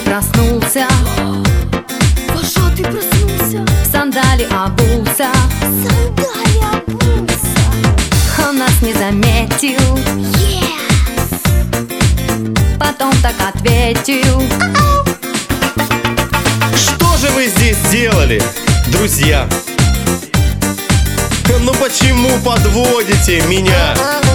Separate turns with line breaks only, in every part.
проснулся,
во что ты проснулся?
в сандали обулся,
Сандали обулся.
он нас не заметил, потом так ответил:
Что же вы здесь делали, друзья? Ну почему подводите меня?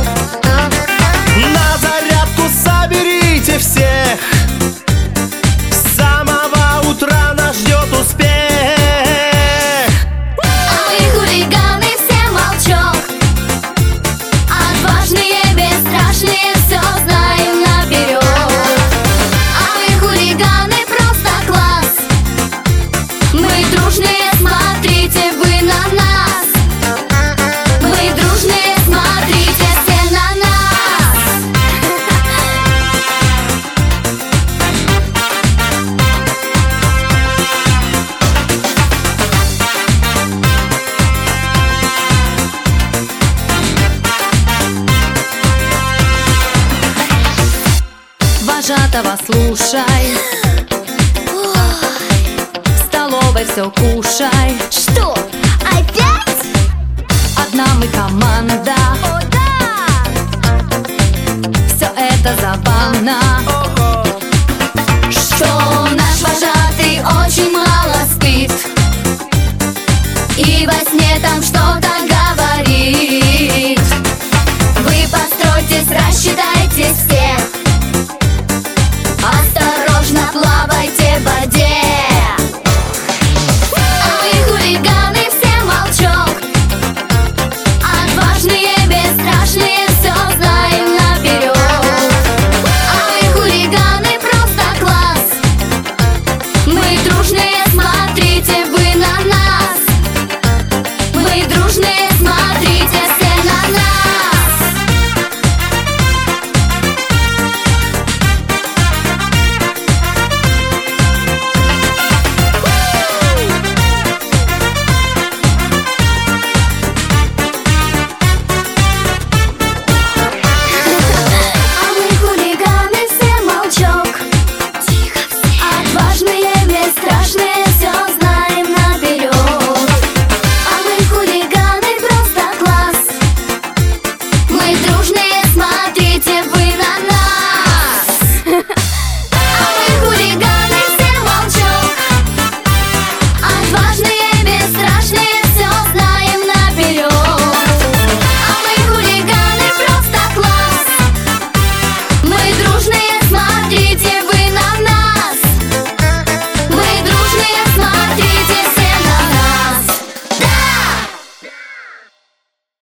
На зарядку соберите всех, с самого утра нас ждет успех.
А мы хулиганы, все молчок, отважные, бесстрашные, все знаем наперед. А мы хулиганы, просто класс, мы дружные, смотрите вы на нас. Мы дружные, смотрите все на нас.
вожатого слушай, в столовой все кушай.
Что, опять?
Одна мы команда,